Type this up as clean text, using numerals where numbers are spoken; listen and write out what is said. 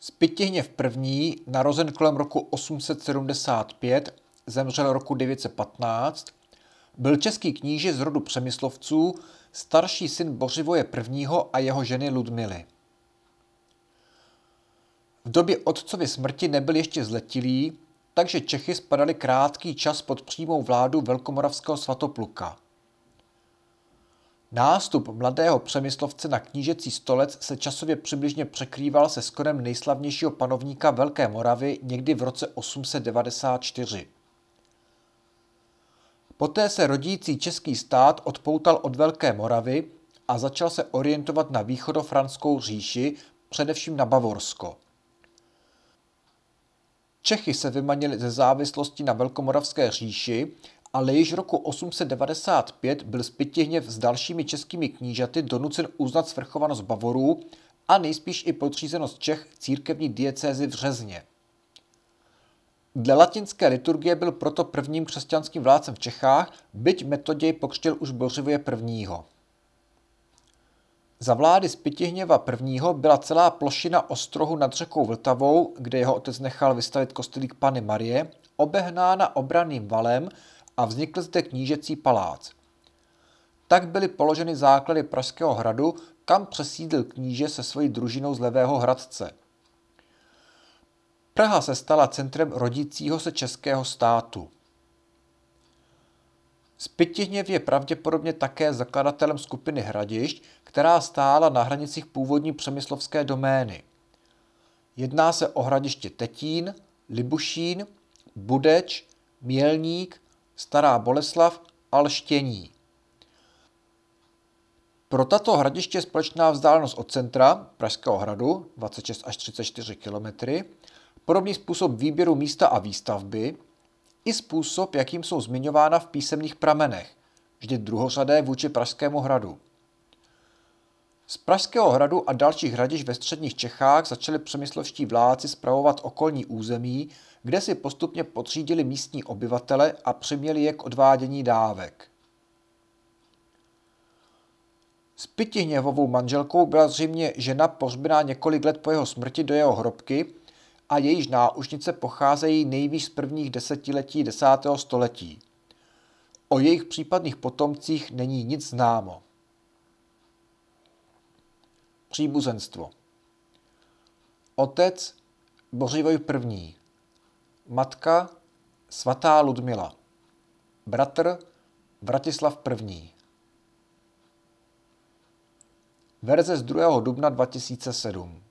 Spytihněv I., narozen kolem roku 875, zemřel roku 915, byl český kníže z rodu Přemyslovců, starší syn Bořivoje I. A jeho ženy Ludmily. V době otcovy smrti nebyl ještě zletilý, takže Čechy spadaly krátký čas pod přímou vládu velkomoravského Svatopluka. Nástup mladého Přemyslovce na knížecí stolec se časově přibližně překrýval se skonem nejslavnějšího panovníka Velké Moravy někdy v roce 894. Poté se rodící český stát odpoutal od Velké Moravy a začal se orientovat na východofranskou říši, především na Bavorsko. Čechy se vymanili ze závislosti na Velkomoravské říši, ale již roku 895 byl Spytihněv s dalšími českými knížaty donucen uznat svrchovanost Bavorů a nejspíš i podřízenost Čech církevní diecézi v Řezně. Dle latinské liturgie byl proto prvním křesťanským vládcem v Čechách, byť Metoděj pokřtil už Bořivoje I. Za vlády Spytihněva I. Byla celá plošina ostrohu nad řekou Vltavou, kde jeho otec nechal vystavit kostelík Panny Marie, obehnána obranným valem a vznikl zde knížecí palác. Tak byly položeny základy Pražského hradu, kam přesídlil kníže se svojí družinou z Levého Hradce. Praha se stala centrem rodícího se českého státu. Spytihněv je pravděpodobně také zakladatelem skupiny Hradišť, která stála na hranicích původní přemyslovské domény. Jedná se o hradiště Tetín, Libušín, Budeč, Mělník, Stará Boleslav a Lštění. Pro tato hradiště je společná vzdálenost od centra Pražského hradu 26 až 34 km, podobný způsob výběru místa a výstavby i způsob, jakým jsou zmiňována v písemných pramenech, vždy druhořadé vůči Pražskému hradu. Z Pražského hradu a dalších hradišť ve středních Čechách začali přemyslovští vládci spravovat okolní území, kde si postupně podřídili místní obyvatele a přiměli je k odvádění dávek. Spytihněvovou manželkou byla zřejmě žena pohřbená několik let po jeho smrti do jeho hrobky a jejíž náušnice pocházejí nejvýš z prvních desetiletí 10. století. O jejich případných potomcích není nic známo. Příbuzenstvo. Otec Bořivoj I. Matka svatá Ludmila. Bratr Vratislav I. Verze z 2. dubna 2007.